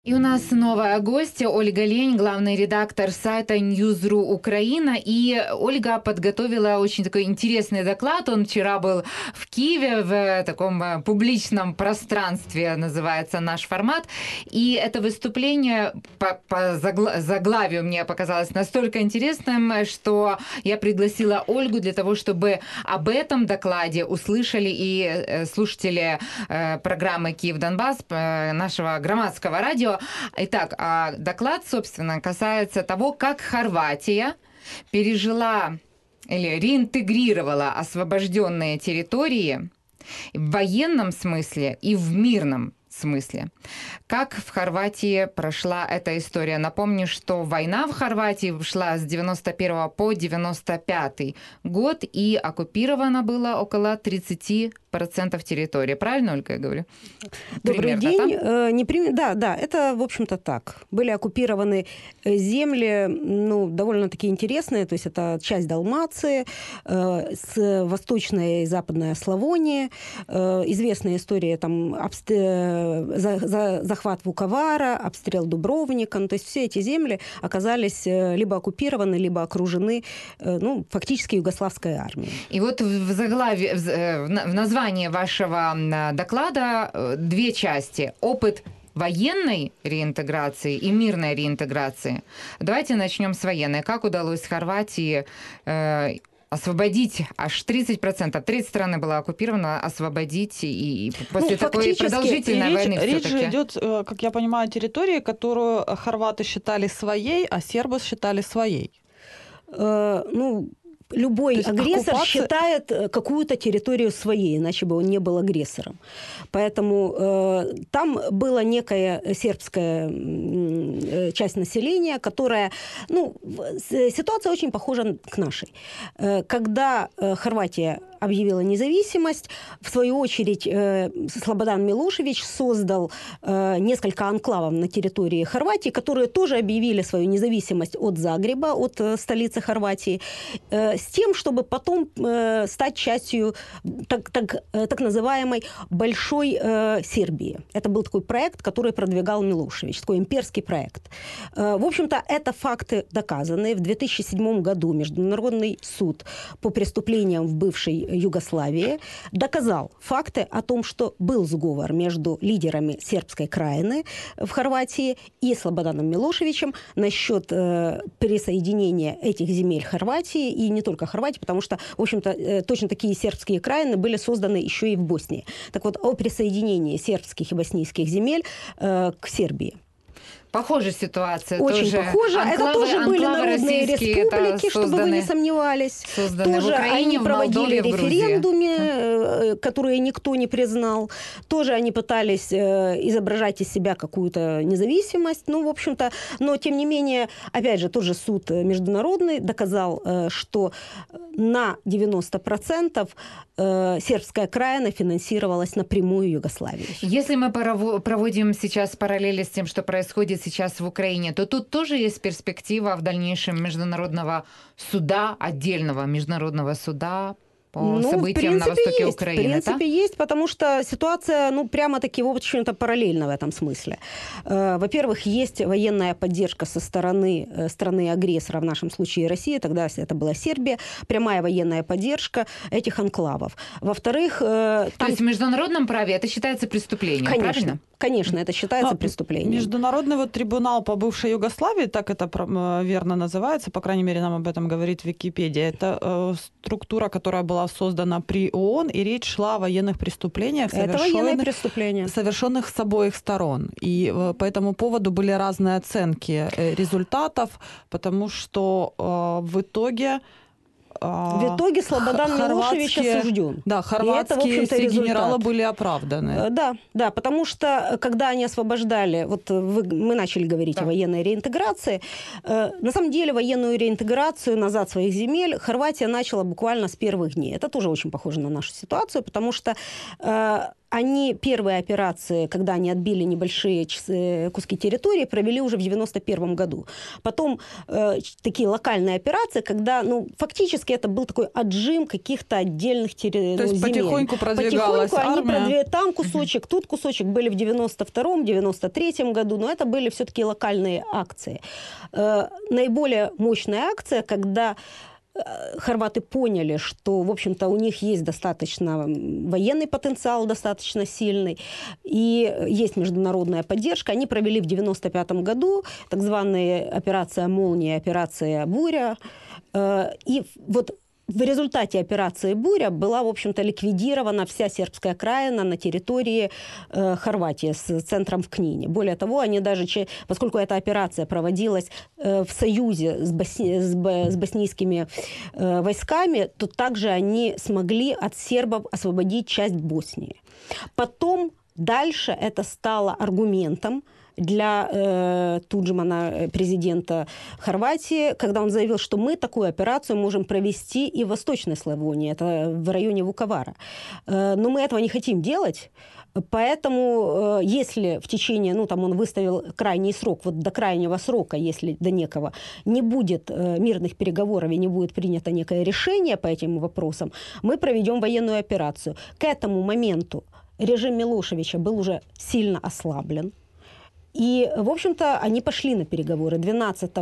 И у нас новая гостья Ольга Лень, главный редактор сайта News.ru Украина. И Ольга подготовила очень такой интересный доклад. Он вчера был в Киеве, в таком публичном пространстве, называется наш формат. И это выступление по заглавию мне показалось настолько интересным, что я пригласила Ольгу для того, чтобы об этом докладе услышали и слушатели программы «Киев-Донбасс», нашего громадского радио. Итак, доклад, собственно, касается того, как Хорватия пережила или реинтегрировала освобожденные территории в военном смысле и в мирном смысле. Как в Хорватии прошла эта история? Напомню, что война в Хорватии шла с 91 по 95 год, и оккупировано было около 30% территории. Правильно, Ольга, я говорю? Добрый день. Да, это, в общем-то, так. Были оккупированы земли, довольно-таки интересные, то есть это часть Далмации, восточная и западная Славония, известная история, там, захват Вуковара, обстрел Дубровника, то есть все эти земли оказались либо оккупированы, либо окружены, фактически югославской армией. И вот в заглавии, в названии вашего доклада две части. Опыт военной реинтеграции и мирной реинтеграции. Давайте начнем с военной. Как удалось Хорватии освободить аж 30%? Треть страны была оккупирована, освободить и после такой продолжительной войны речь же идет, как я понимаю, о территории, которую хорваты считали своей, а сербы считали своей. Любой агрессор считает какую-то территорию своей, иначе бы он не был агрессором. Поэтому там была некая сербская часть населения, которая... ситуация очень похожа к нашей. Когда Хорватия объявила независимость, в свою очередь Слободан Милошевич создал несколько анклавов на территории Хорватии, которые тоже объявили свою независимость от Загреба, от столицы Хорватии, с тем, чтобы потом стать частью так называемой Большой Сербии. Это был такой проект, который продвигал Милошевич, такой имперский проект. В общем-то, это факты доказаны. В 2007 году Международный суд по преступлениям в бывшей Югославии доказал факты о том, что был сговор между лидерами сербской краины в Хорватии и Слободаном Милошевичем насчет присоединения этих земель Хорватии, и не только Хорватии, потому что, в общем-то, точно такие сербские краины были созданы еще и в Боснии. Так вот, о присоединении сербских и боснийских земель к Сербии. Похожая ситуация. Очень тоже похожа. Это тоже были народные республики, чтобы вы не сомневались. Тоже они проводили референдумы, которые никто не признал. Тоже они пытались изображать из себя какую-то независимость. В общем-то, но тем не менее, опять же, тоже суд международный доказал, что на 90% сербская краина финансировалась напрямую Югославией. Если мы проводим сейчас параллели с тем, что происходит сейчас в Украине, то тут тоже есть перспектива в дальнейшем международного суда, отдельного международного суда по событиям на востоке Украины. В принципе, есть, потому что ситуация, прямо-таки, в общем-то, параллельна в этом смысле. Во-первых, есть военная поддержка со стороны страны-агрессора, в нашем случае России, тогда это была Сербия, прямая военная поддержка этих анклавов. Во-вторых... То есть в международном праве это считается преступлением, правильно? Конечно, это считается преступлением. Международный трибунал по бывшей Югославии, так это верно называется, по крайней мере, нам об этом говорит Википедия, это структура, которая была создана при ООН, и речь шла о военных преступлениях, совершенных с обоих сторон. И по этому поводу были разные оценки результатов, потому что в итоге Слободан Милошевич осужден. Да, хорватские генералы были оправданы. Да, потому что, когда они освобождали, мы начали говорить о военной реинтеграции, на самом деле военную реинтеграцию назад своих земель Хорватия начала буквально с первых дней. Это тоже очень похоже на нашу ситуацию, потому что они первые операции, когда они отбили небольшие куски территории, провели уже в 91 году. Потом такие локальные операции, когда, ну, фактически это был такой отжим каких-то отдельных земель. То есть потихоньку продвигалась армия. Там кусочек, тут кусочек, были в 92-м, 93-м году, но это были все-таки локальные акции. Наиболее мощная акция, когда хорваты поняли, что, в общем-то, у них есть достаточно военный потенциал, достаточно сильный, и есть международная поддержка. Они провели в 1995 году так званые операция «Молния», операция «Буря». И вот в результате операции «Буря» была, в общем-то, ликвидирована вся сербская окраина на территории Хорватии с центром в Книне. Более того, они даже, поскольку эта операция проводилась в союзе с боснийскими войсками, то также они смогли от сербов освободить часть Боснии. Потом дальше это стало аргументом для Туджмана, президента Хорватии, когда он заявил, что мы такую операцию можем провести и в Восточной Славонии, это в районе Вуковара. Но мы этого не хотим делать, поэтому если в течение, ну там он выставил крайний срок, вот до крайнего срока, если до некого, не будет мирных переговоров и не будет принято некое решение по этим вопросам, мы проведем военную операцию. К этому моменту режим Милошевича был уже сильно ослаблен. И, в общем-то, они пошли на переговоры. 12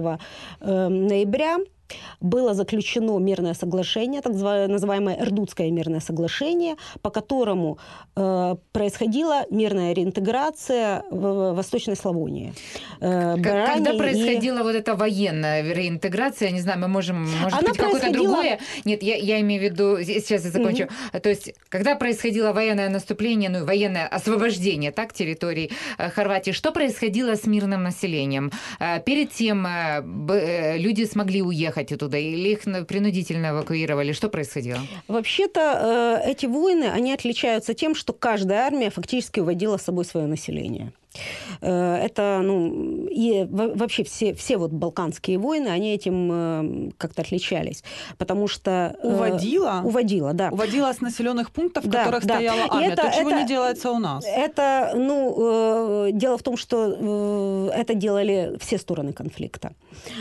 ноября было заключено мирное соглашение, так называемое Эрдутское мирное соглашение, по которому происходила мирная реинтеграция в Восточной Славонии. Когда происходила вот эта военная реинтеграция, я не знаю, мы может быть, какое-то другое... Нет, я имею в виду, сейчас я закончу. То есть, когда происходило военное наступление, ну, военное освобождение, так, территорий Хорватии, что происходило с мирным населением? Перед тем люди смогли уехать оттуда, или их принудительно эвакуировали? Что происходило? Вообще-то эти войны, они отличаются тем, что каждая армия фактически уводила с собой свое население. Это, ну, и вообще все вот балканские войны, они этим как-то отличались, потому что... Уводила, да. Уводила с населенных пунктов, в которых стояла армия. То, чего не делается у нас. Это, ну, дело в том, что это делали все стороны конфликта.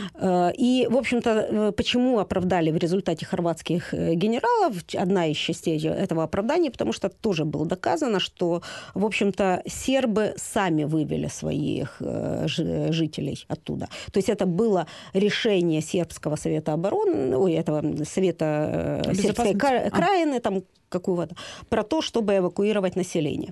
И, в общем-то, почему оправдали в результате хорватских генералов, одна из частей этого оправдания, потому что тоже было доказано, что, в общем-то, сербы сами вывели своих жителей оттуда. То есть это было решение Сербского совета обороны, этого совета сербской краины, там какого-то, про то, чтобы эвакуировать население.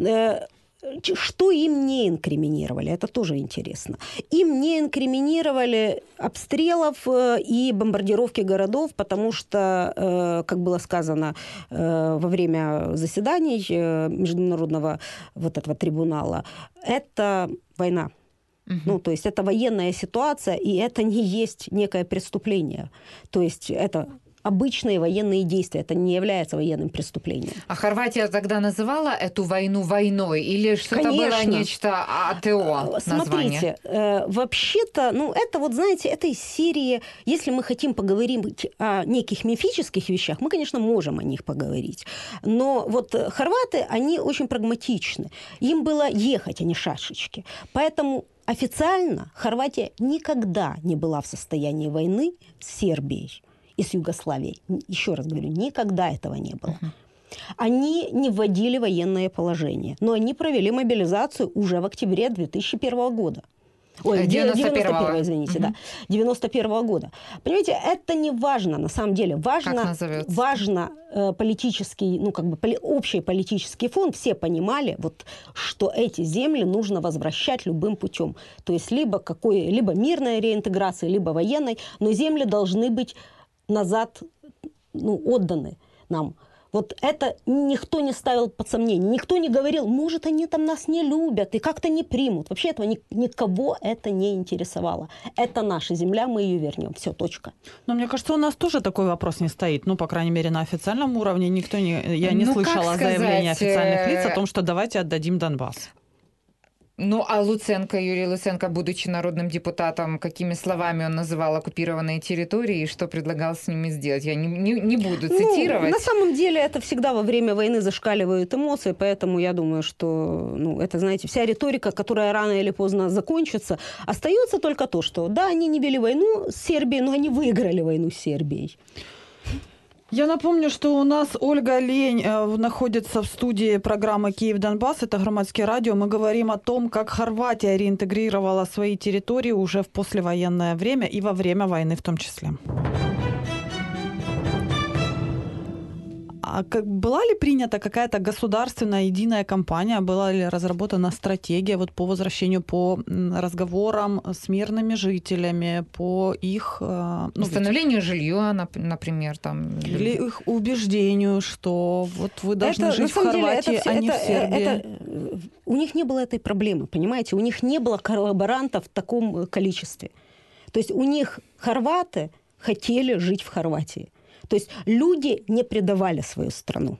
Что им не инкриминировали? Это тоже интересно. Им не инкриминировали обстрелов и бомбардировки городов, потому что, как было сказано во время заседаний Международного вот этого трибунала, это война. Ну, то есть это военная ситуация, и это не есть некое преступление. То есть это обычные военные действия. Это не является военным преступлением. А Хорватия тогда называла эту войну войной? Или что-то было нечто АТО название? Смотрите, вообще-то, ну, это вот, знаете, это из серии, если мы хотим поговорить о неких мифических вещах, мы, конечно, можем о них поговорить. Но вот хорваты, они очень прагматичны. Им было ехать, а не шашечки. Поэтому официально Хорватия никогда не была в состоянии войны с Сербией и с Югославией. Еще раз говорю, никогда этого не было. Они не вводили военное положение, но они провели мобилизацию уже в октябре 2001 года. Ой, 91-го, извините, да. 91-го года. Понимаете, это не важно, на самом деле. Важно политический, ну, как бы общий политический фон. Все понимали, вот, что эти земли нужно возвращать любым путем. То есть либо мирная реинтеграция, либо военной, но земли должны быть назад, ну, отданы нам. Вот это никто не ставил под сомнение. Никто не говорил, может, они там нас не любят и как-то не примут. Вообще этого никого это не интересовало. Это наша земля, мы ее вернем. Все, точка. Но мне кажется, у нас тоже такой вопрос не стоит. Ну, по крайней мере, на официальном уровне я не слышала заявления официальных лиц о том, что давайте отдадим Донбасс. Ну, а Луценко, Юрий Луценко, будучи народным депутатом, какими словами он называл оккупированные территории и что предлагал с ними сделать? Я не буду цитировать. На самом деле это всегда во время войны зашкаливают эмоции, поэтому я думаю, что это, знаете, вся риторика, которая рано или поздно закончится. Остается только то, что да, они не вели войну с Сербией, но они выиграли войну с Сербией. Я напомню, что у нас Ольга Лень находится в студии программы «Киев-Донбасс». Это Громадское радио. Мы говорим о том, как Хорватия реинтегрировала свои территории уже в послевоенное время и во время войны в том числе. А была ли принята какая-то государственная единая кампания, была ли разработана стратегия вот по возвращению, по разговорам с мирными жителями, по их... Установлению жилья, например, там... Или их убеждению, что вот вы должны жить в Хорватии, а не в Сербии. У них не было этой проблемы, понимаете? У них не было коллаборантов в таком количестве. То есть у них хорваты хотели жить в Хорватии. То есть люди не предавали свою страну.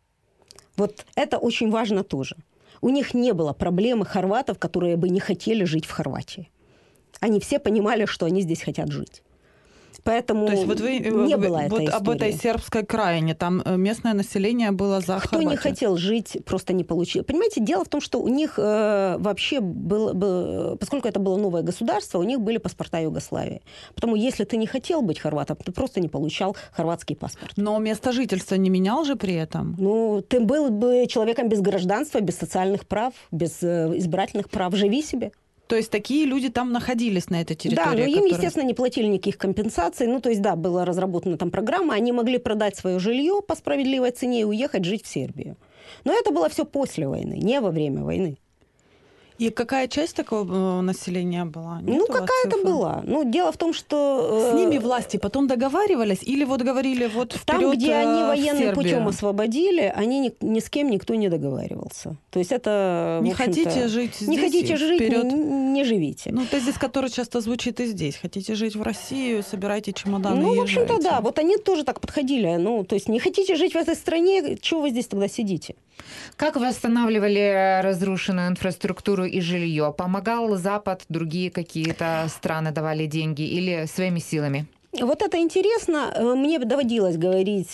Вот это очень важно тоже. У них не было проблемы хорватов, которые бы не хотели жить в Хорватии. Они все понимали, что они здесь хотят жить. Поэтому то есть вот вы, не было этой истории. Об этой сербской краине, там местное население было за Кто Хорватию. не хотел жить, просто не получил. Понимаете, дело в том, что у них вообще было, поскольку это было новое государство, у них были паспорта Югославии. Потому если ты не хотел быть хорватом, ты просто не получал хорватский паспорт. Но место жительства не менял же при этом? Ну, ты был бы человеком без гражданства, без социальных прав, без избирательных прав. Живи себе. То есть такие люди там находились на этой территории? Да, но им, естественно, не платили никаких компенсаций. Ну, то есть, да, была разработана там программа, они могли продать свое жилье по справедливой цене и уехать жить в Сербию. Но это было все после войны, не во время войны. И какая часть такого населения была? Нет, ну, какая-то была. Ну, дело в том, что... С ними власти потом договаривались? Или вот говорили, вот вперед там, где они военным Сербию? путем освободили, они ни с кем никто не договаривался. То есть это, не хотите жить здесь? Не хотите жить, не живите. Ну, тезис, который часто звучит и здесь. Хотите жить в Россию, собирайте чемоданы и Ну, в общем-то, езжайте. да. Вот они тоже так подходили. Ну, то есть не хотите жить в этой стране, чего вы здесь тогда сидите? Как восстанавливали разрушенную инфраструктуру и жилье? Помогал Запад, другие какие-то страны давали деньги или своими силами? Вот это интересно. Мне доводилось говорить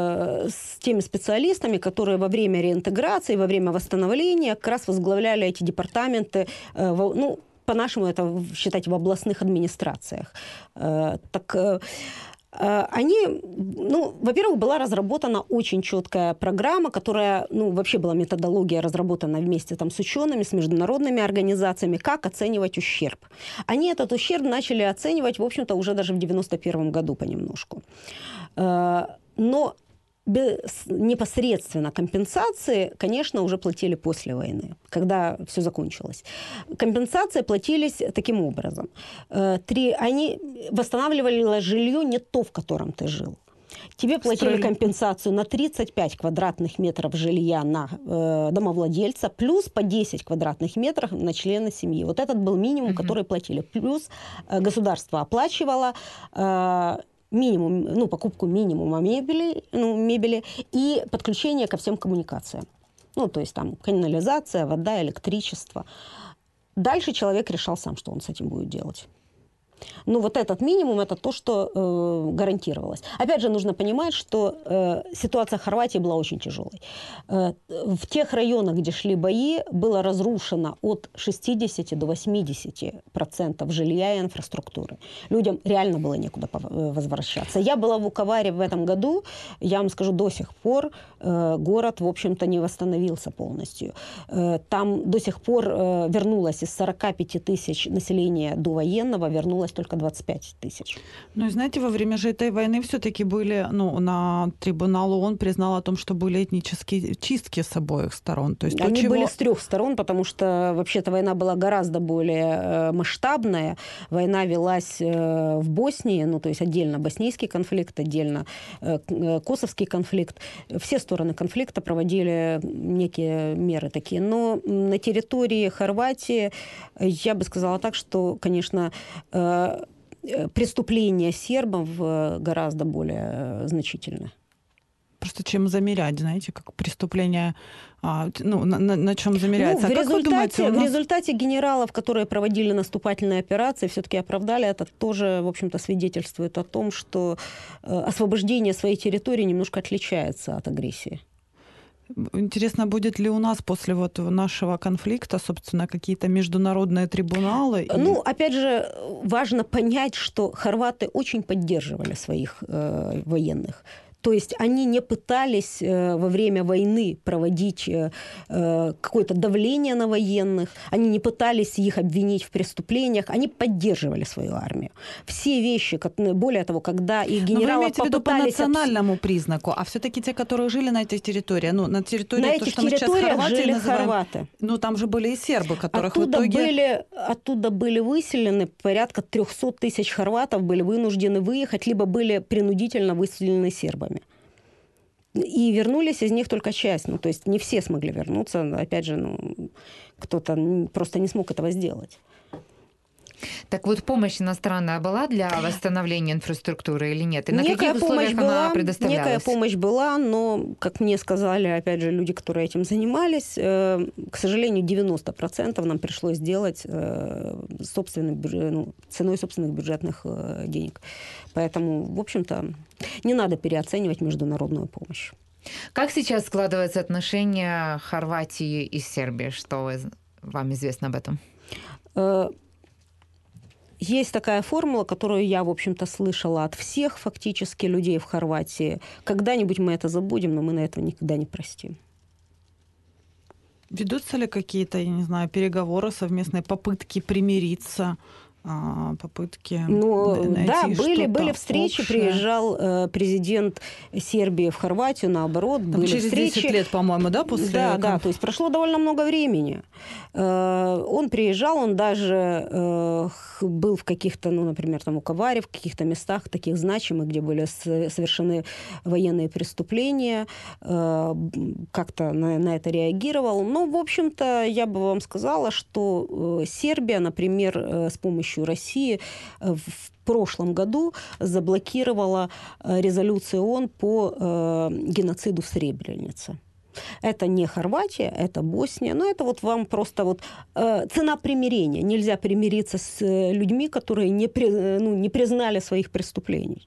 с теми специалистами, которые во время реинтеграции, во время восстановления как раз возглавляли эти департаменты, ну, по-нашему это считать в областных администрациях. Они, ну, во-первых, была разработана очень четкая программа, которая, ну, вообще была методология разработана вместе там с учеными, с международными организациями, как оценивать ущерб. Они этот ущерб начали оценивать, в общем-то, уже даже в 91 году понемножку. Но непосредственно компенсации, конечно, уже платили после войны, когда все закончилось. Компенсации платились таким образом. Они восстанавливали жилье не то, в котором ты жил. Тебе платили компенсацию на 35 квадратных метров жилья на домовладельца, плюс по 10 квадратных метров на члена семьи. Вот этот был минимум, который платили. Плюс государство оплачивало минимум, ну, покупку минимума мебели и подключение ко всем коммуникациям. Ну, то есть там канализация, вода, электричество. Дальше человек решал сам, что он с этим будет делать. Ну, вот этот минимум – это то, что гарантировалось. Опять же, нужно понимать, что ситуация в Хорватии была очень тяжелой. В тех районах, где шли бои, было разрушено от 60 до 80% жилья и инфраструктуры. Людям реально было некуда возвращаться. Я была в Вуковаре в этом году. Я вам скажу, до сих пор город, в общем-то, не восстановился полностью. Там до сих пор вернулось из 45 тысяч населения довоенного, вернулось только 25 тысяч. Ну, и знаете, во время же этой войны все-таки были, ну, на трибунал ООН признал о том, что были этнические чистки с обоих сторон. То есть они были с трех сторон, потому что вообще-то война была гораздо более масштабная. Война велась в Боснии, ну, то есть отдельно боснийский конфликт, отдельно косовский конфликт. Все стороны конфликта проводили некие меры такие. Но на территории Хорватии, я бы сказала так, что, конечно, преступления сербов гораздо более значительны. просто чем замерять, знаете, как преступление, на чем замеряется. В результате генералов, которые проводили наступательные операции, все-таки оправдали, это тоже, в общем-то, свидетельствует о том, что освобождение своей территории немножко отличается от агрессии. Интересно, будет ли у нас после вот нашего конфликта, собственно, какие-то международные трибуналы? Опять же, важно понять, что хорваты очень поддерживали своих военных. То есть они не пытались во время войны проводить какое-то давление на военных, они не пытались их обвинить в преступлениях, они поддерживали свою армию. Все вещи, более того, когда их генералы вы имеете в виду по национальному признаку, а все-таки те, которые жили на этих территориях, на территории, на этих территориях жили хорваты. Там же были и сербы, которых в итоге... Оттуда были выселены порядка 300 тысяч хорватов, были вынуждены выехать, либо были принудительно выселены сербами. И вернулись из них только часть. То есть не все смогли вернуться. Опять же, кто-то просто не смог этого сделать. Так вот, помощь иностранная была для восстановления инфраструктуры или нет? И на каких условиях она предоставлялась? Некая помощь была, но, как мне сказали, опять же, люди, которые этим занимались, к сожалению, 90% нам пришлось сделать ценой собственных бюджетных денег. Поэтому, в общем-то, не надо переоценивать международную помощь. Как сейчас складываются отношения Хорватии и Сербии? Что вам известно об этом? Есть такая формула, которую я, в общем-то, слышала от всех фактически людей в Хорватии. Когда-нибудь мы это забудем, но мы на это никогда не простим. Ведутся ли какие-то, я не знаю, переговоры, совместные попытки примириться? Попытки найти да, были встречи, общее. Приезжал президент Сербии в Хорватию, наоборот, Там были через встречи. 10 лет, по-моему, да, после... Да, то есть прошло довольно много времени. Он приезжал, он даже был в каких-то, например, там у Кавари, в каких-то местах таких значимых, где были совершены военные преступления, как-то на это реагировал. Но, в общем-то, я бы вам сказала, что Сербия, например, с помощью России в прошлом году заблокировала резолюцию ООН по геноциду в Сребренице. Это не Хорватия, это Босния. Но это вот вам просто цена примирения. Нельзя примириться с людьми, которые не признали своих преступлений.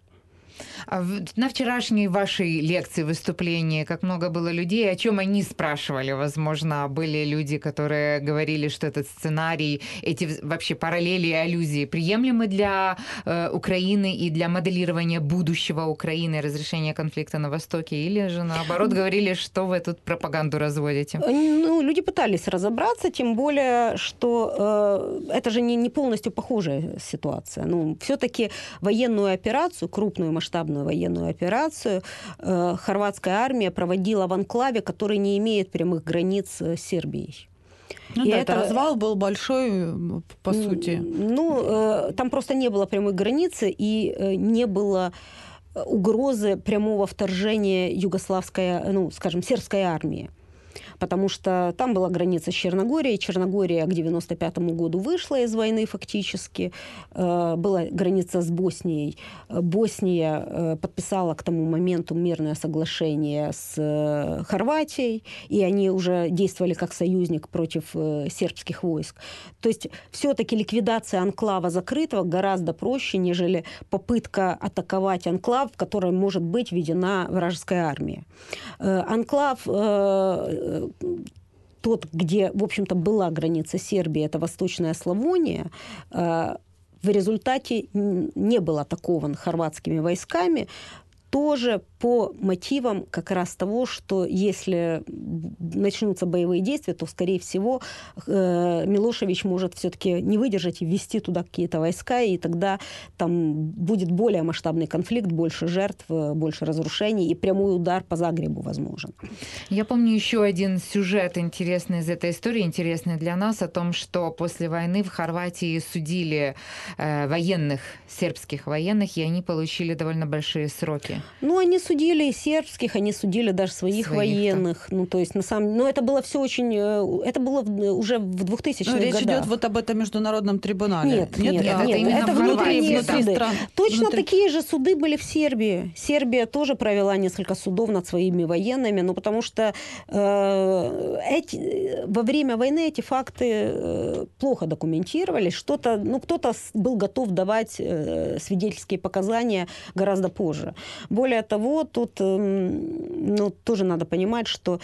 На вчерашней вашей лекции, выступлении, как много было людей, о чем они спрашивали? Возможно, были люди, которые говорили, что этот сценарий, эти вообще параллели и аллюзии приемлемы для Украины и для моделирования будущего Украины, разрешения конфликта на Востоке? Или же, наоборот, говорили, что вы тут пропаганду разводите? Люди пытались разобраться, тем более, что это же не полностью похожая ситуация. Все-таки военную операцию, крупную масштабную военную операцию, хорватская армия проводила в анклаве, который не имеет прямых границ с Сербией. Это развал был большой, по сути. Там просто не было прямой границы и не было угрозы прямого вторжения югославской, сербской армии. Потому что там была граница с Черногорией. Черногория к 1995 году вышла из войны фактически. Была граница с Боснией. Босния подписала к тому моменту мирное соглашение с Хорватией, и они уже действовали как союзник против сербских войск. То есть все-таки ликвидация анклава закрытого гораздо проще, нежели попытка атаковать анклав, в котором может быть введена вражеская армия. Анклав тот, где, в общем-то, была граница Сербии, это Восточная Славония, в результате не был атакован хорватскими войсками, тоже по мотивам как раз того, что если начнутся боевые действия, то, скорее всего, Милошевич может все-таки не выдержать и ввести туда какие-то войска, и тогда там будет более масштабный конфликт, больше жертв, больше разрушений, и прямой удар по Загребу возможен. Я помню еще один сюжет интересный из этой истории, интересный для нас, о том, что после войны в Хорватии судили военных, сербских военных, и они получили довольно большие сроки. Они судили и сербских, они судили даже своих военных. Ну, то есть, на самом деле, это было все очень... Это было уже в 2000-х годах. Речь идет вот об этом международном трибунале. Нет, это внутренние суды. Точно такие же суды были в Сербии. Сербия тоже провела несколько судов над своими военными, но потому что во время войны эти факты плохо документировались. Кто-то был готов давать свидетельские показания гораздо позже. Более того, тут тоже надо понимать, что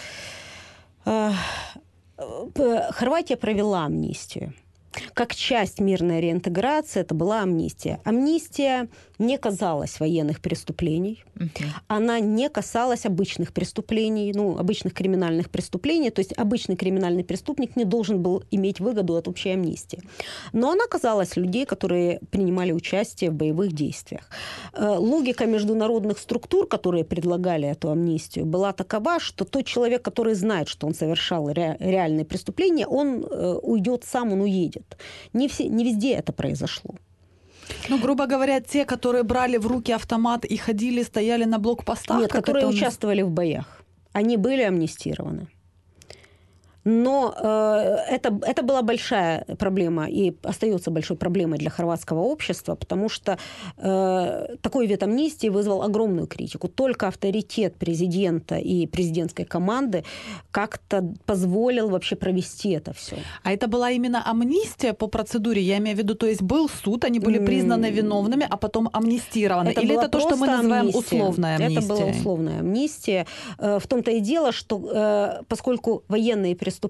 Хорватия провела амнистию. Как часть мирной реинтеграции это была амнистия. Амнистия не касалась военных преступлений, она не касалась обычных преступлений, обычных криминальных преступлений, то есть обычный криминальный преступник не должен был иметь выгоду от общей амнистии. Но она касалась людей, которые принимали участие в боевых действиях. Логика международных структур, которые предлагали эту амнистию, была такова, что тот человек, который знает, что он совершал реальные преступления, он уйдет сам, он уедет. Не везде это произошло. Грубо говоря, те, которые брали в руки автомат и ходили, стояли на блокпостах? Нет, которые участвовали в боях. Они были амнистированы. Но это была большая проблема и остается большой проблемой для хорватского общества, потому что такой вид амнистии вызвал огромную критику. Только авторитет президента и президентской команды как-то позволил вообще провести это все. А это была именно амнистия по процедуре? Я имею в виду, то есть был суд, они были признаны виновными, а потом амнистированы? Или это то, что мы называем условная амнистия? Это была условная амнистия. В том-то и дело, что поскольку военные преступления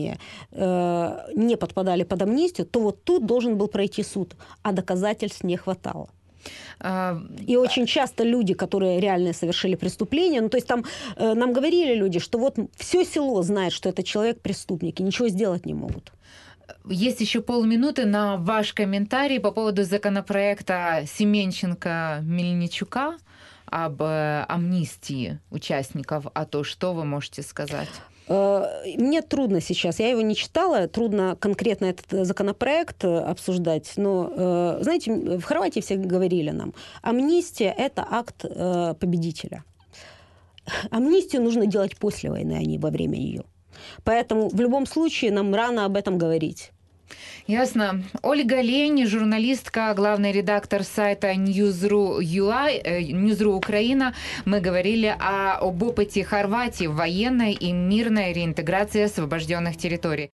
не подпадали под амнистию, то вот тут должен был пройти суд, а доказательств не хватало. И очень часто люди, которые реально совершили преступление, то есть там нам говорили люди, что вот все село знает, что этот человек преступник, и ничего сделать не могут. Есть еще полминуты на ваш комментарий по поводу законопроекта Семенченко-Мельничука об амнистии участников. А то что вы можете сказать? Мне трудно сейчас, я его не читала, трудно конкретно этот законопроект обсуждать, но, знаете, в Хорватии все говорили нам, амнистия – это акт победителя. Амнистию нужно делать после войны, а не во время ее. Поэтому в любом случае нам рано об этом говорить. Ясно. Ольга Лень, журналистка, главный редактор сайта Newsru Украина. Мы говорили об опыте Хорватии в военной и мирной реинтеграции освобожденных территорий.